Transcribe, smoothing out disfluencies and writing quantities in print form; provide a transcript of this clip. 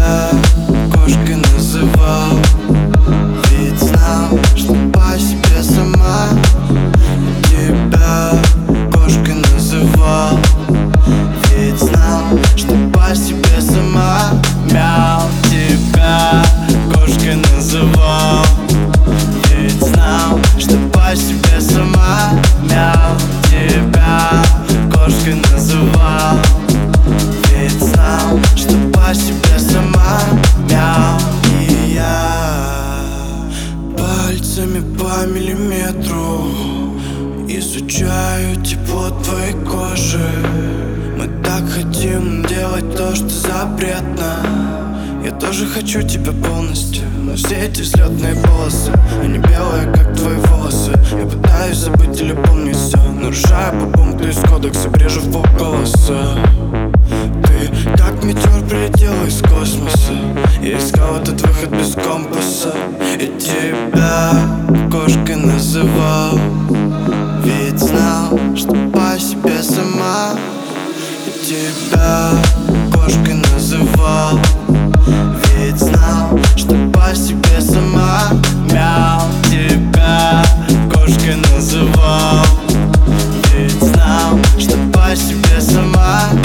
тебя кошкой называл, ведь знал, что по себе сама. Тебя кошкой называл, ведь знал, что по себе сама. Мяу. Тебя кошкой называл, ведь знал, что по себе сама. Мяу. Тебя кошкой называл, ведь знал, что по себе сама. Мяу. И я пальцами по миллиметру изучаю тепло твоей кожи. Мы так хотим делать то, что запретно. Я тоже хочу тебя полностью, но все эти взлетные полосы, они белые, как твои волосы. Я пытаюсь забыть или помнить все, нарушаю по пункту из кодекса, брежу в полголоса. Ты как метеор прилетела из космоса. Я искал этот выход без компаса. И тебя кошкой называл, ведь знал, что по себе сама. И тебя кошкой называл, ведь знал, что по себе сама. Мяу. Тебя кошкой называл, ведь знал, что по себе сама.